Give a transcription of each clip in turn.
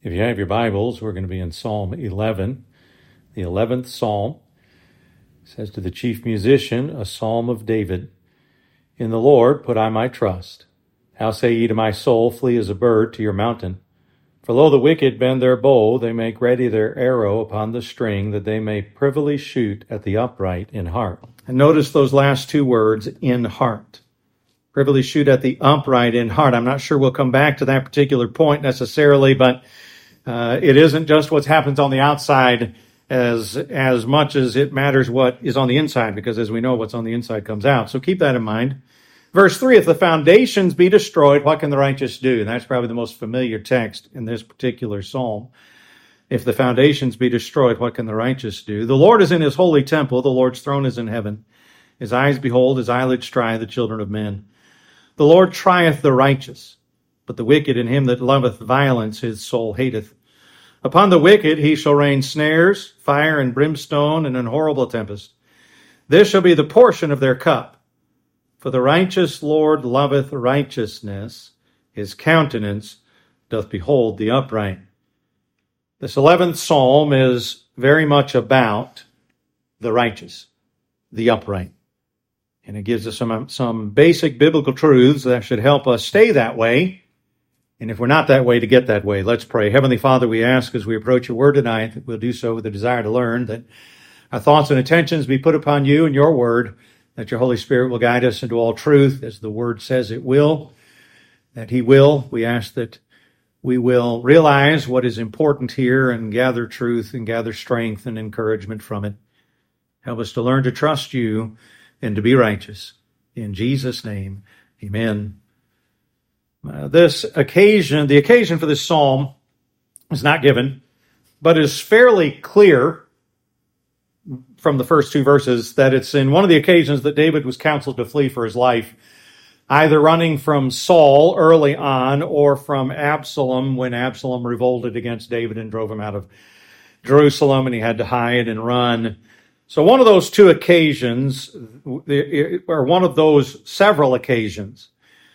If you have your Bibles, we're going to be in Psalm 11, the 11th Psalm. It says to the chief musician, a psalm of David, "In the Lord put I my trust. How say ye to my soul, flee as a bird to your mountain? For lo, the wicked bend their bow, they make ready their arrow upon the string, that they may privily shoot at the upright in heart." And notice those last two words, in heart. Privily shoot at the upright in heart. I'm not sure we'll come back to that particular point necessarily, but it isn't just what happens on the outside as much as it matters what is on the inside, because as we know, what's on the inside comes out. So keep that in mind. Verse 3, if the foundations be destroyed, what can the righteous do? And that's probably the most familiar text in this particular psalm. If the foundations be destroyed, what can the righteous do? The Lord is in his holy temple. The Lord's throne is in heaven. His eyes behold, his eyelids try the children of men. The Lord trieth the righteous, but the wicked and him that loveth violence his soul hateth. Upon the wicked he shall rain snares, fire and brimstone, and an horrible tempest. This shall be the portion of their cup. For the righteous Lord loveth righteousness. His countenance doth behold the upright. This 11th psalm is very much about the righteous, the upright. And it gives us some basic biblical truths that should help us stay that way. And if we're not that way, to get that way. Let's pray. Heavenly Father, we ask as we approach your word tonight that we'll do so with a desire to learn, that our thoughts and attentions be put upon you and your word, that your Holy Spirit will guide us into all truth as the word says it will, that he will. We ask that we will realize what is important here and gather truth and gather strength and encouragement from it. Help us to learn to trust you and to be righteous. In Jesus' name, amen. The occasion for this psalm is not given, but is fairly clear from the first two verses that it's in one of the occasions that David was counseled to flee for his life, either running from Saul early on or from Absalom when Absalom revolted against David and drove him out of Jerusalem and he had to hide and run. So one of those two occasions, or one of those several occasions,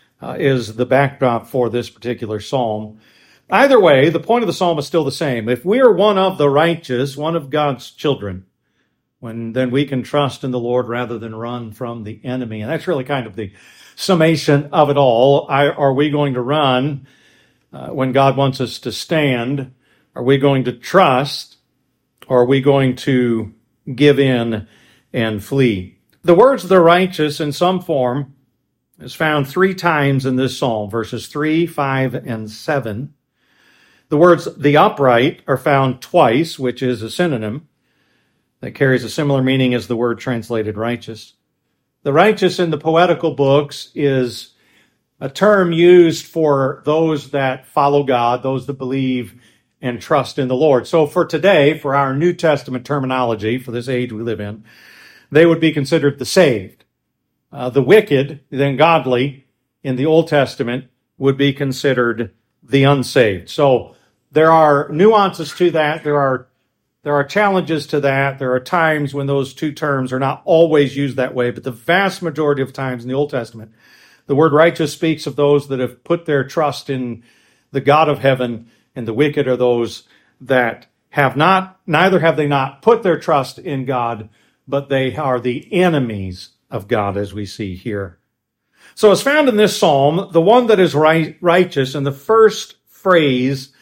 is the backdrop for this particular psalm. Either way, the point of the psalm is still the same. If we are one of the righteous, one of God's children, then we can trust in the Lord rather than run from the enemy. And that's really kind of the summation of it all. Are we going to run when God wants us to stand? Are we going to trust? Or are we going to give in and flee? The words "the righteous" in some form is found 3 times in this psalm, verses 3, 5, and 7. The words "the upright" are found twice, which is a synonym that carries a similar meaning as the word translated righteous. The righteous in the poetical books is a term used for those that follow God, those that believe and trust in the Lord. So for today, for our New Testament terminology, for this age we live in, they would be considered the saved. The wicked, the ungodly, in the Old Testament would be considered the unsaved. So there are nuances to that. There are challenges to that. There are times when those two terms are not always used that way, but the vast majority of times in the Old Testament, the word righteous speaks of those that have put their trust in the God of heaven, and the wicked are those that have not, neither have they not put their trust in God, but they are the enemies of God, as we see here. So as found in this psalm, the one that is righteous in the first phrase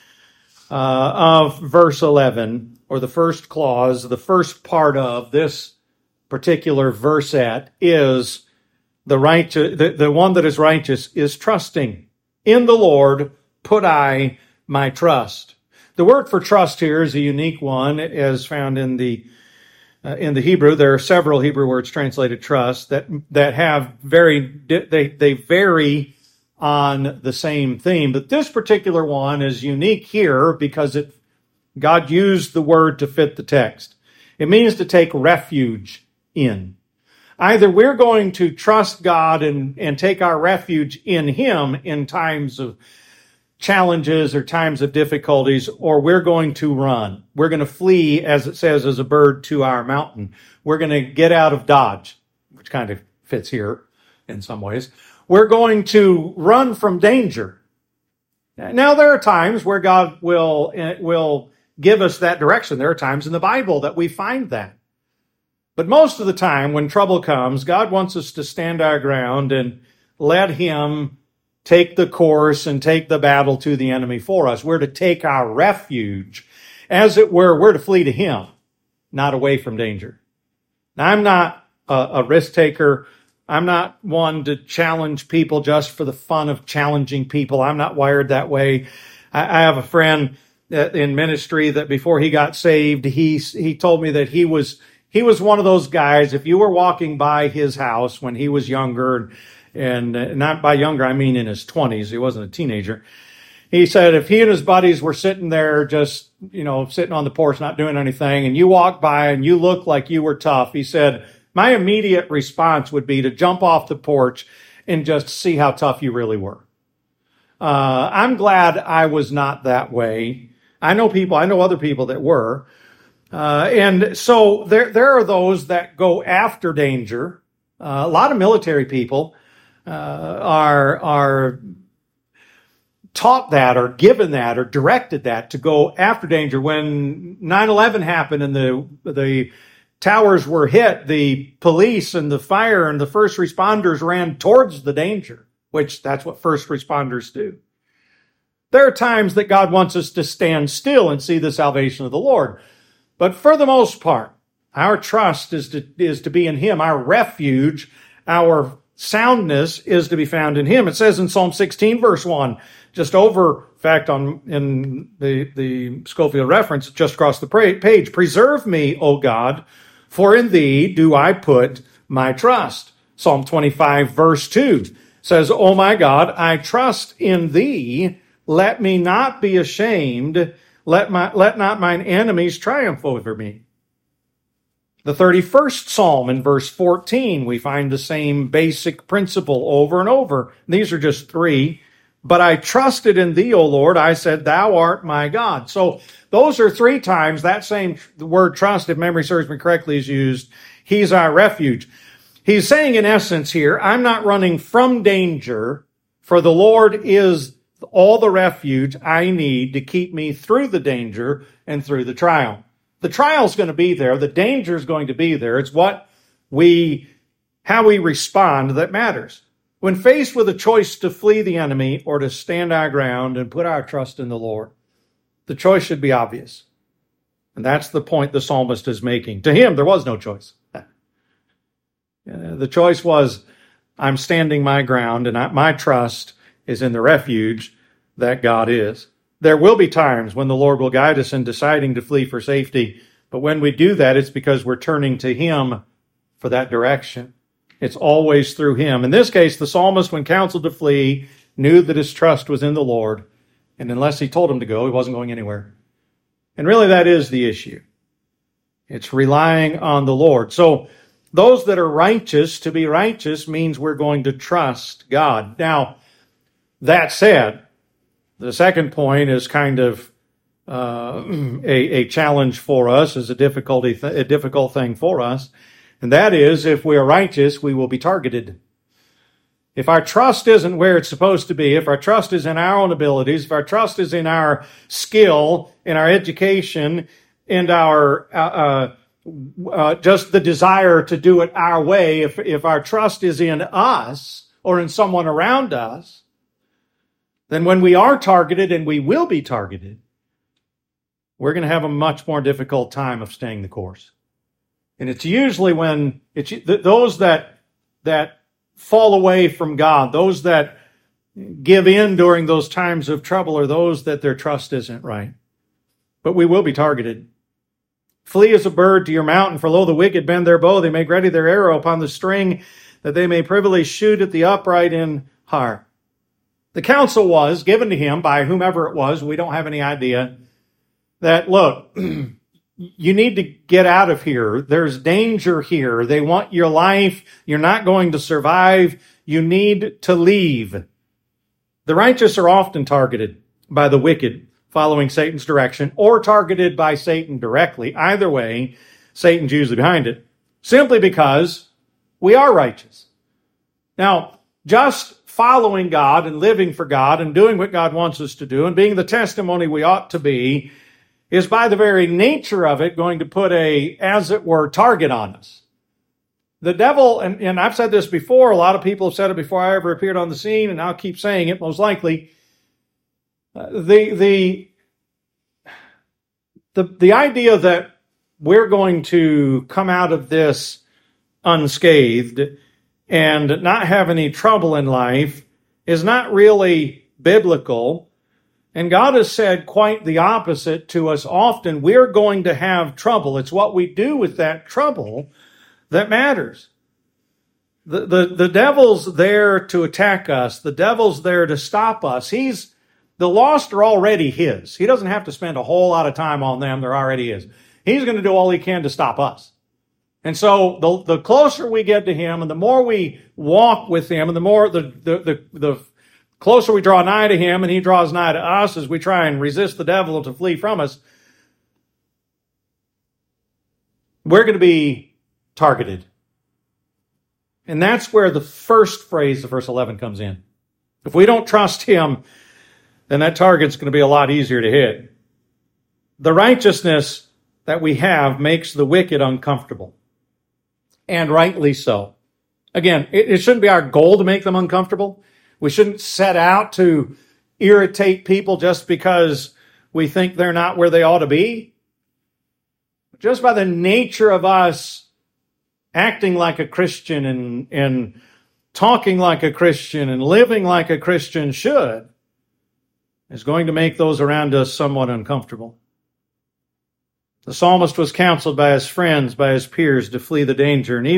of verse 11, or the first clause, the first part of this particular verset, is the one that is righteous is trusting. In the Lord put I my trust. The word for trust here is a unique one, as found in the Hebrew. There are several Hebrew words translated trust that have they vary on the same theme. But this particular one is unique here because God used the word to fit the text. It means to take refuge in. Either we're going to trust God and take our refuge in him in times of challenges or times of difficulties, or we're going to run. We're going to flee, as it says, as a bird to our mountain. We're going to get out of Dodge, which kind of fits here in some ways. We're going to run from danger. Now, there are times where God will give us that direction. There are times in the Bible that we find that. But most of the time, when trouble comes, God wants us to stand our ground and let Him take the course and take the battle to the enemy for us. We're to take our refuge. As it were, we're to flee to Him, not away from danger. Now, I'm not a risk taker. I'm not one to challenge people just for the fun of challenging people. I'm not wired that way. I have a friend in ministry that before he got saved, he told me that he was one of those guys, if you were walking by his house when he was younger, and not by younger, I mean in his 20s, he wasn't a teenager. He said if he and his buddies were sitting there just, sitting on the porch, not doing anything, and you walked by and you looked like you were tough, he said, my immediate response would be to jump off the porch and just see how tough you really were. I'm glad I was not that way. I know other people that were. And so there are those that go after danger. A lot of military people are taught that or given that or directed that to go after danger. When 9/11 happened and the towers were hit, the police and the fire and the first responders ran towards the danger, which that's what first responders do. There are times that God wants us to stand still and see the salvation of the Lord. But for the most part, our trust is to be in Him. Our refuge, our soundness is to be found in Him. It says in Psalm 16, verse 1, just over, in fact, in the Scofield reference, just across the page, preserve me, O God, for in Thee do I put my trust. Psalm 25, verse 2 says, O my God, I trust in Thee. Let me not be ashamed. Let not mine enemies triumph over me. The 31st Psalm in verse 14, we find the same basic principle over and over. These are just three. But I trusted in Thee, O Lord. I said, Thou art my God. So those are three times that same word trust, if memory serves me correctly, is used. He's our refuge. He's saying in essence here, I'm not running from danger, for the Lord is all the refuge I need to keep me through the danger and through the trial. The trial's going to be there. The danger is going to be there. It's how we respond that matters. When faced with a choice to flee the enemy or to stand our ground and put our trust in the Lord, the choice should be obvious. And that's the point the psalmist is making. To him, there was no choice. The choice was, I'm standing my ground and my trust is in the refuge that God is. There will be times when the Lord will guide us in deciding to flee for safety. But when we do that, it's because we're turning to Him for that direction. It's always through Him. In this case, the psalmist, when counseled to flee, knew that his trust was in the Lord. And unless He told him to go, he wasn't going anywhere. And really, that is the issue. It's relying on the Lord. So those that are righteous, to be righteous means we're going to trust God. Now, that said, the second point is kind of a challenge for us, is a difficult thing for us. And that is, if we are righteous, we will be targeted. If our trust isn't where it's supposed to be, if our trust is in our own abilities, if our trust is in our skill, in our education, and our just the desire to do it our way, if our trust is in us or in someone around us, then when we are targeted, and we will be targeted, we're going to have a much more difficult time of staying the course. And it's usually when those that fall away from God, those that give in during those times of trouble, are those that their trust isn't right. But we will be targeted. Flee as a bird to your mountain, for lo, the wicked bend their bow. They make ready their arrow upon the string, that they may privily shoot at the upright in heart. The counsel was given to him by whomever it was, we don't have any idea, that, look, you need to get out of here. There's danger here. They want your life. You're not going to survive. You need to leave. The righteous are often targeted by the wicked following Satan's direction, or targeted by Satan directly. Either way, Satan's usually behind it, simply because we are righteous. Now, just following God and living for God and doing what God wants us to do and being the testimony we ought to be is by the very nature of it going to put a, as it were, target on us. The devil, and I've said this before, a lot of people have said it before I ever appeared on the scene, and I'll keep saying it most likely. The idea that we're going to come out of this unscathed and not have any trouble in life is not really biblical. And God has said quite the opposite to us often. We're going to have trouble. It's what we do with that trouble that matters. The devil's there to attack us. The devil's there to stop us. The lost are already his. He doesn't have to spend a whole lot of time on them. They're already his. He's going to do all he can to stop us. And so the closer we get to him and the more we walk with him and the more the closer we draw nigh to him and he draws nigh to us as we try and resist the devil to flee from us, we're going to be targeted. And that's where the first phrase of verse 11 comes in. If we don't trust him, then that target's going to be a lot easier to hit. The righteousness that we have makes the wicked uncomfortable. And rightly so. Again, it shouldn't be our goal to make them uncomfortable. We shouldn't set out to irritate people just because we think they're not where they ought to be. Just by the nature of us acting like a Christian and talking like a Christian and living like a Christian should is going to make those around us somewhat uncomfortable. The psalmist was counseled by his friends, by his peers to flee the danger. And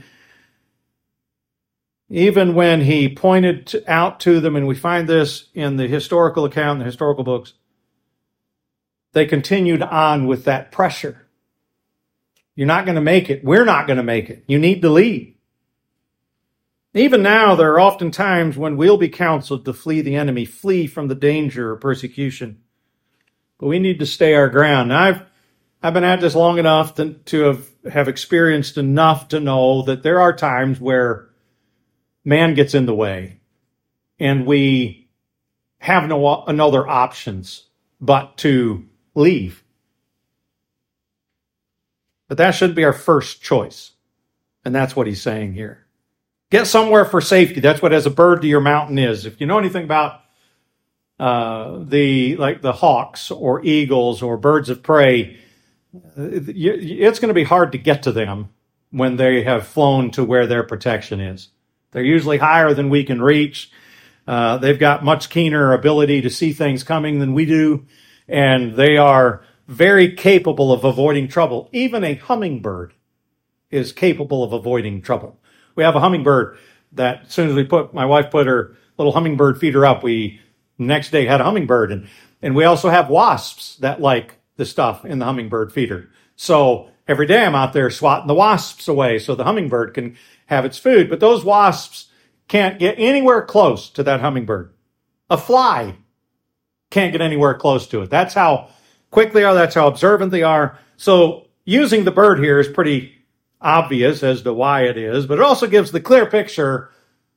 even when he pointed out to them, and we find this in the historical account, the historical books, they continued on with that pressure. You're not going to make it. We're not going to make it. You need to leave. Even now, there are often times when we'll be counseled to flee the enemy, flee from the danger or persecution. But we need to stay our ground. Now, I've been at this long enough to have experienced enough to know that there are times where man gets in the way and we have no other options but to leave. But that shouldn't be our first choice. And that's what he's saying here. Get somewhere for safety. That's what as a bird to your mountain is. If you know anything about the hawks or eagles or birds of prey, it's going to be hard to get to them when they have flown to where their protection is. They're usually higher than we can reach. They've got much keener ability to see things coming than we do. And they are very capable of avoiding trouble. Even a hummingbird is capable of avoiding trouble. We have a hummingbird that as soon as my wife put her little hummingbird feeder up, we next day had a hummingbird. And we also have wasps that like the stuff in the hummingbird feeder. So every day I'm out there swatting the wasps away so the hummingbird can have its food. But those wasps can't get anywhere close to that hummingbird. A fly can't get anywhere close to it. That's how quick they are. That's how observant they are. So using the bird here is pretty obvious as to why it is, but it also gives the clear picture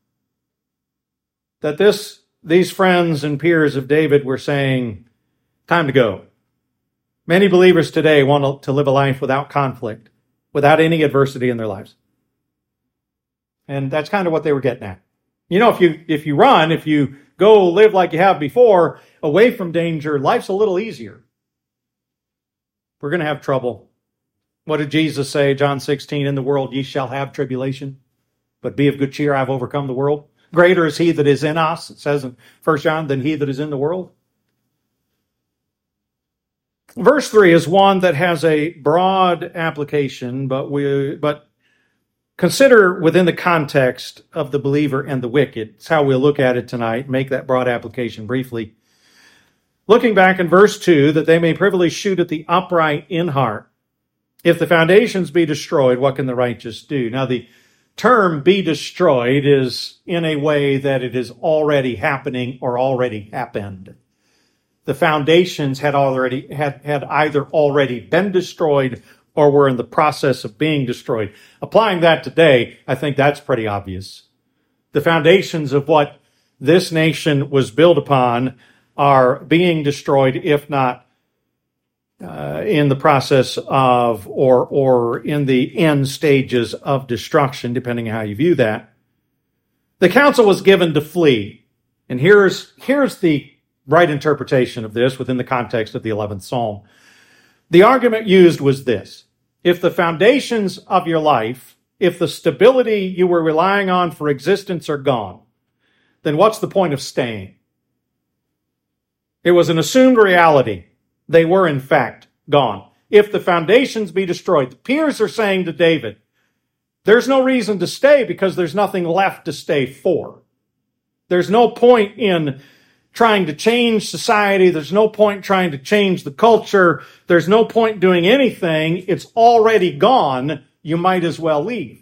that these friends and peers of David were saying, time to go. Many believers today want to live a life without conflict, without any adversity in their lives. And that's kind of what they were getting at. You know, if you go live like you have before, away from danger, life's a little easier. We're going to have trouble. What did Jesus say? John 16, in the world ye shall have tribulation, but be of good cheer, I have overcome the world. Greater is he that is in us, it says in 1 John, than he that is in the world. Verse 3 is one that has a broad application, but consider within the context of the believer and the wicked. It's how we'll look at it tonight, make that broad application briefly. Looking back in verse 2, that they may privily shoot at the upright in heart. If the foundations be destroyed, what can the righteous do? Now, the term be destroyed is in a way that it is already happening or already happened. The foundations had either already been destroyed or were in the process of being destroyed. Applying that today, I think that's pretty obvious. The foundations of what this nation was built upon are being destroyed, if not in the process of or in the end stages of destruction, depending on how you view that. The counsel was given to flee. And here's the right interpretation of this within the context of the 11th Psalm. The argument used was this: if the foundations of your life, if the stability you were relying on for existence are gone, then what's the point of staying? It was an assumed reality. They were, in fact, gone. If the foundations be destroyed, the peers are saying to David, there's no reason to stay because there's nothing left to stay for. There's no point in trying to change society. There's no point trying to change the culture. There's no point doing anything. It's already gone. You might as well leave.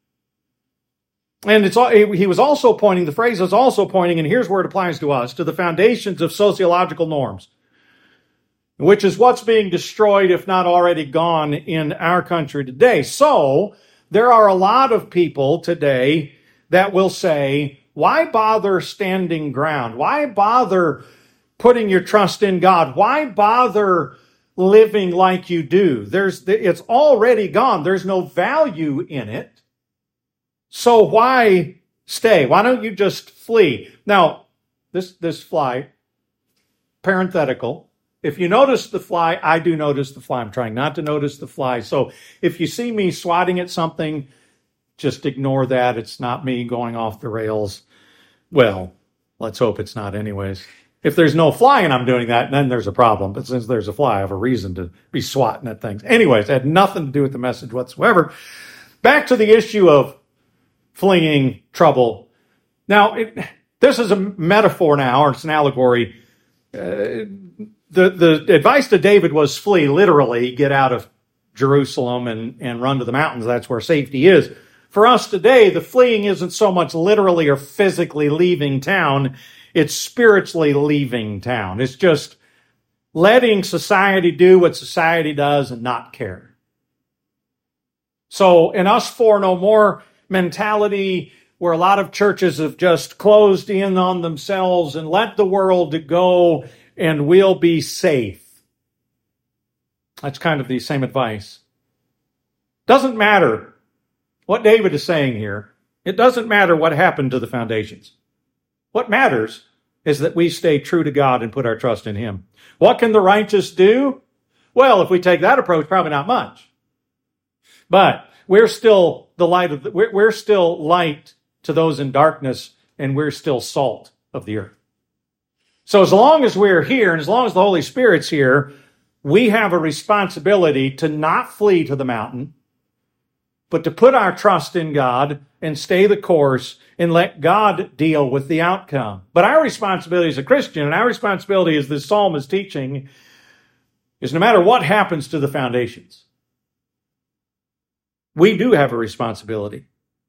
And he was also pointing, the phrase is also pointing, and here's where it applies to us, to the foundations of sociological norms, which is what's being destroyed, if not already gone, in our country today. So there are a lot of people today that will say, why bother standing ground? Why bother putting your trust in God? Why bother living like you do? It's already gone. There's no value in it. So why stay? Why don't you just flee? Now, this fly, parenthetical, if you notice the fly, I do notice the fly. I'm trying not to notice the fly. So if you see me swatting at something, just ignore that. It's not me going off the rails. Well, let's hope it's not anyways. If there's no fly and I'm doing that, then there's a problem. But since there's a fly, I have a reason to be swatting at things. Anyways, it had nothing to do with the message whatsoever. Back to the issue of fleeing trouble. Now, this is a metaphor now, or it's an allegory. The advice to David was flee, literally, get out of Jerusalem and run to the mountains. That's where safety is. For us today, the fleeing isn't so much literally or physically leaving town. It's spiritually leaving town. It's just letting society do what society does and not care. So an us for no more mentality where a lot of churches have just closed in on themselves and let the world go and we'll be safe. That's kind of the same advice. Doesn't matter what David is saying here. It doesn't matter what happened to the foundations. What matters is that we stay true to God and put our trust in Him. What can the righteous do? Well, if we take that approach, probably not much. But we're still the light of we're still light to those in darkness, and we're still salt of the earth. So as long as we're here, and as long as the Holy Spirit's here, we have a responsibility to not flee to the mountain, but to put our trust in God and stay the course and let God deal with the outcome. But our responsibility as a Christian, and our responsibility as this psalm is teaching, is no matter what happens to the foundations, we do have a responsibility.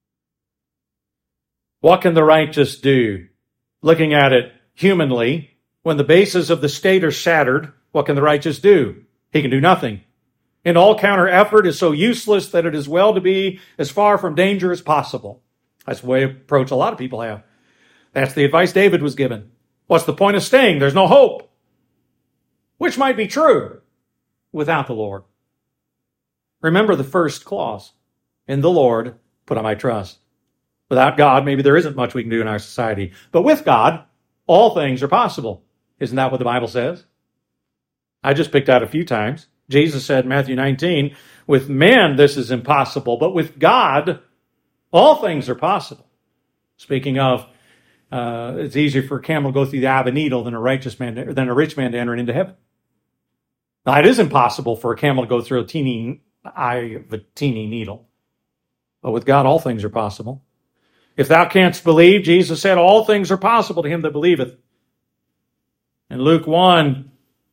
What can the righteous do? Looking at it humanly, when the bases of the state are shattered, what can the righteous do? He can do nothing. And all counter effort is so useless that it is well to be as far from danger as possible. That's the way approach a lot of people have. That's the advice David was given. What's the point of staying? There's no hope. Which might be true without the Lord. Remember the first clause. In the Lord, put I my trust. Without God, maybe there isn't much we can do in our society. But with God, all things are possible. Isn't that what the Bible says? I just picked out a few times. Jesus said in Matthew 19, with men this is impossible, but with God, all things are possible. Speaking of, it's easier for a camel to go through the eye of a needle than a rich man to enter into heaven. Now, it is impossible for a camel to go through a teeny eye of a teeny needle. But with God, all things are possible. If thou canst believe, Jesus said, all things are possible to him that believeth. In Luke 1,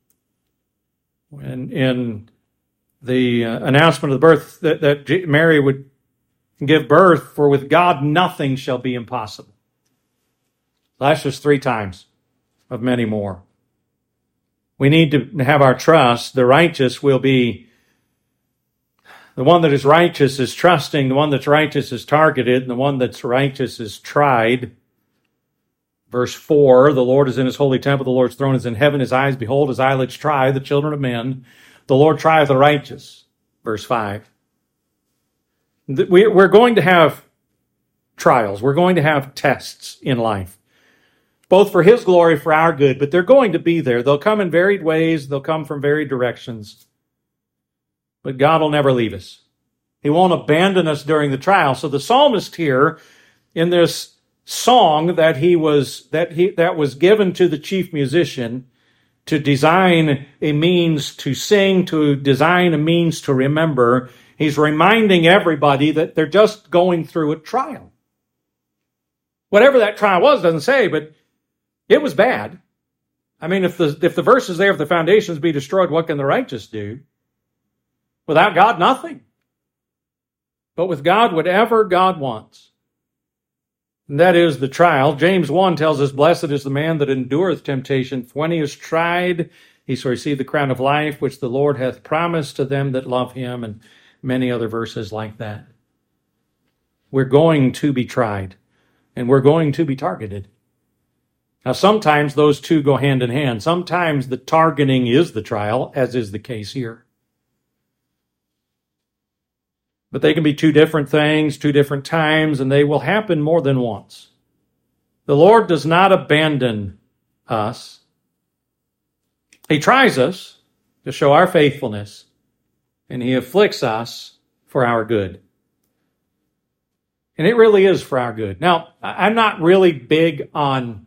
in the announcement of the birth that Mary would give birth, for with God nothing shall be impossible. That's just 3 times of many more. We need to have our trust. The righteous will be, the one that is righteous is trusting, the one that's righteous is targeted, and the one that's righteous is tried. Verse 4, the Lord is in his holy temple, the Lord's throne is in heaven, his eyes behold, his eyelids try the children of men. The Lord trieth the righteous. Verse 5. We're going to have trials. We're going to have tests in life, both for his glory, for our good, but they're going to be there. They'll come in varied ways. They'll come from varied directions. But God will never leave us. He won't abandon us during the trial. So the psalmist here, in this song that was given to the chief musician to design a means to sing, to design a means to remember, he's reminding everybody that they're just going through a trial. Whatever that trial was, doesn't say, but it was bad. I mean, if the verse is there, if the foundations be destroyed, what can the righteous do? Without God, nothing. But with God, whatever God wants. And that is the trial. James 1 tells us, blessed is the man that endureth temptation. For when he is tried, he shall receive the crown of life, which the Lord hath promised to them that love him, and many other verses like that. We're going to be tried, and we're going to be targeted. Now, sometimes those two go hand in hand. Sometimes the targeting is the trial, as is the case here. But they can be two different things, two different times, and they will happen more than once. The Lord does not abandon us. He tries us to show our faithfulness, and he afflicts us for our good. And it really is for our good. Now, I'm not really big on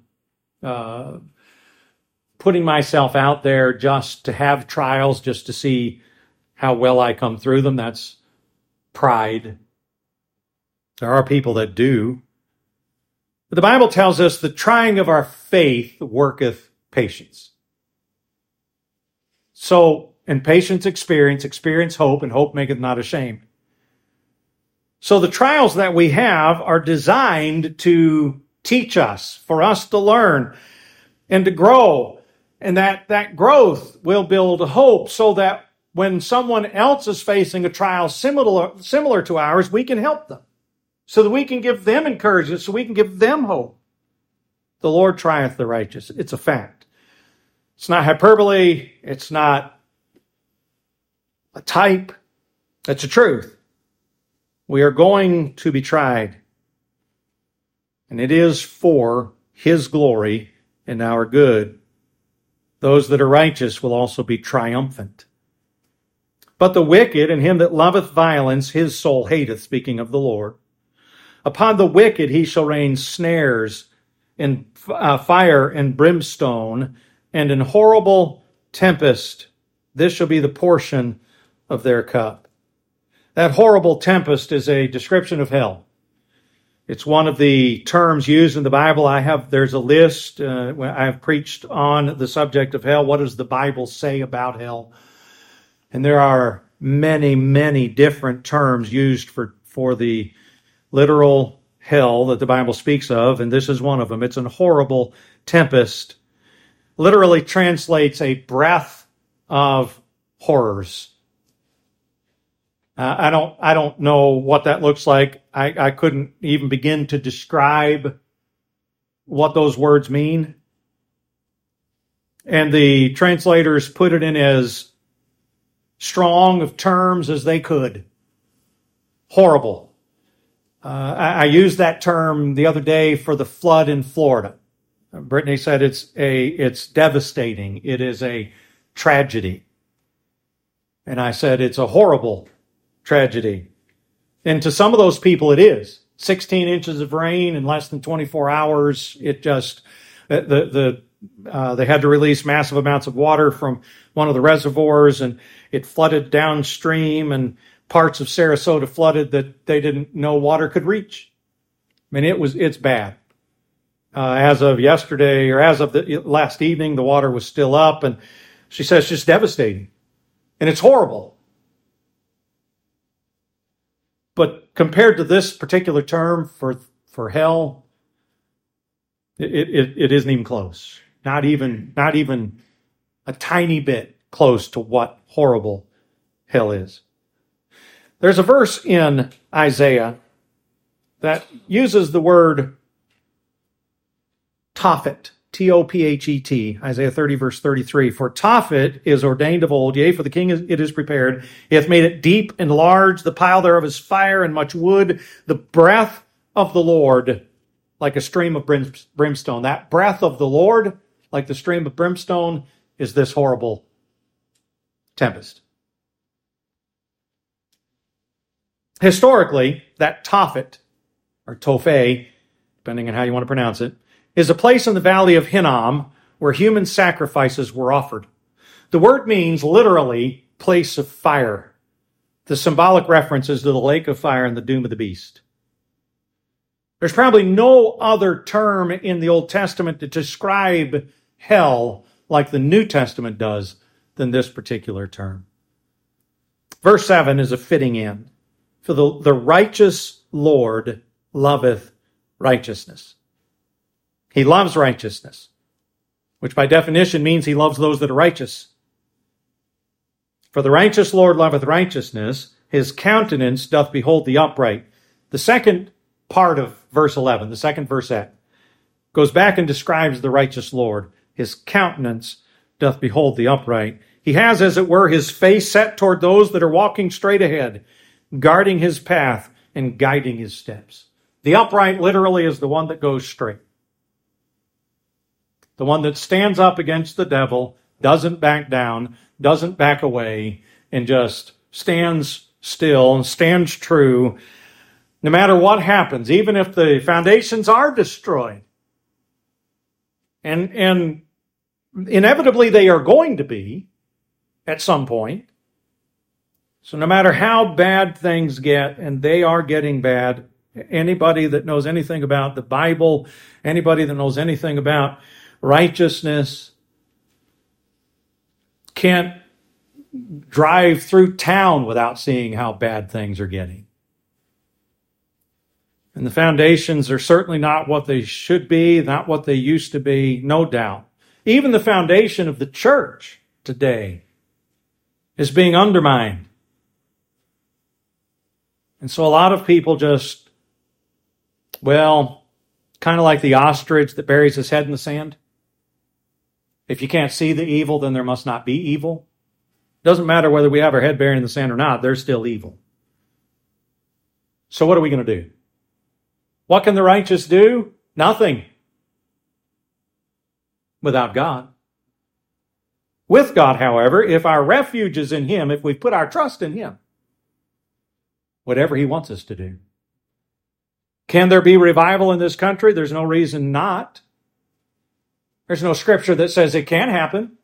putting myself out there just to have trials, just to see how well I come through them. That's pride. There are people that do. But the Bible tells us the trying of our faith worketh patience. So, and patience experience hope, and hope maketh not ashamed. So the trials that we have are designed to teach us, for us to learn and to grow. And that growth will build hope so that when someone else is facing a trial similar to ours, we can help them so that we can give them encouragement, so we can give them hope. The Lord trieth the righteous. It's a fact. It's not hyperbole. It's not a type. It's a truth. We are going to be tried. And it is for his glory and our good. Those that are righteous will also be triumphant. But the wicked and him that loveth violence, his soul hateth, speaking of the Lord. Upon the wicked he shall rain snares in fire and brimstone, and in horrible tempest. This shall be the portion of their cup. That horrible tempest is a description of hell. It's one of the terms used in the Bible. There's a list. I have preached on the subject of hell. What does the Bible say about hell? And there are many, many different terms used for the literal hell that the Bible speaks of, and this is one of them. It's a horrible tempest. Literally translates a breath of horrors. I don't know what that looks like. I couldn't even begin to describe what those words mean. And the translators put it in as strong of terms as they could. Horrible. I used that term the other day for the flood in Florida. Brittany said it's devastating. It is a tragedy. And I said it's a horrible tragedy. And to some of those people it is. 16 inches of rain in less than 24 hours. It just, they had to release massive amounts of water from one of the reservoirs, and it flooded downstream, and parts of Sarasota flooded that they didn't know water could reach. I mean, it's bad. As of yesterday, or as of the last evening, the water was still up, and she says it's just devastating. And it's horrible. But compared to this particular term for hell, it isn't even close. Not even a tiny bit close to what horrible hell is. There's a verse in Isaiah that uses the word Tophet, T-O-P-H-E-T, Isaiah 30, verse 33. For Tophet is ordained of old, yea, for the king it is prepared. He hath made it deep and large, the pile thereof is fire and much wood. The breath of the Lord, like a stream of brimstone. That breath of the Lord, like the stream of brimstone, is this horrible tempest. Historically, that Tophet, or Tophet, depending on how you want to pronounce it, is a place in the valley of Hinnom where human sacrifices were offered. The word means literally place of fire. The symbolic reference is to the lake of fire and the doom of the beast. There's probably no other term in the Old Testament to describe hell like the New Testament does than this particular term. Verse 7 is a fitting end. For the righteous Lord loveth righteousness. He loves righteousness, which by definition means he loves those that are righteous. For the righteous Lord loveth righteousness, his countenance doth behold the upright. The second part of verse 11, the second verset, goes back and describes the righteous Lord. His countenance doth behold the upright. He has, as it were, his face set toward those that are walking straight ahead, guarding his path and guiding his steps. The upright literally is the one that goes straight. The one that stands up against the devil, doesn't back down, doesn't back away, and just stands still and stands true no matter what happens, even if the foundations are destroyed. And inevitably they are going to be at some point. So no matter how bad things get, and they are getting bad, anybody that knows anything about the Bible, anybody that knows anything about righteousness, can't drive through town without seeing how bad things are getting. And the foundations are certainly not what they should be, not what they used to be, no doubt. Even the foundation of the church today is being undermined. And so a lot of people just, well, kind of like the ostrich that buries his head in the sand. If you can't see the evil, then there must not be evil. Doesn't matter whether we have our head buried in the sand or not, there's still evil. So what are we going to do? What can the righteous do? Nothing. Without God. With God, however, if our refuge is in Him, if we put our trust in Him, whatever He wants us to do. Can there be revival in this country? There's no reason not. There's no scripture that says it can happen.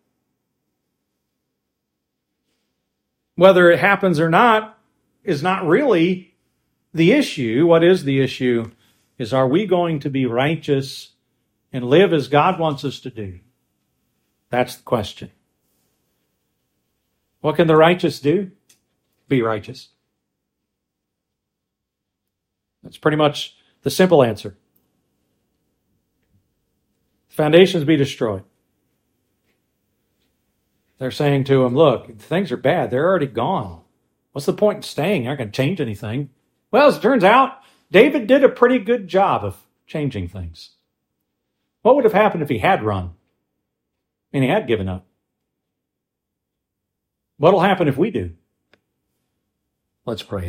Whether it happens or not is not really the issue. What is the issue is, are we going to be righteous and live as God wants us to do? That's the question. What can the righteous do? Be righteous. That's pretty much the simple answer. Foundations be destroyed. They're saying to him, look, things are bad. They're already gone. What's the point in staying? You're not going to change anything. Well, as it turns out, David did a pretty good job of changing things. What would have happened if he had run and he had given up? What will happen if we do? Let's pray.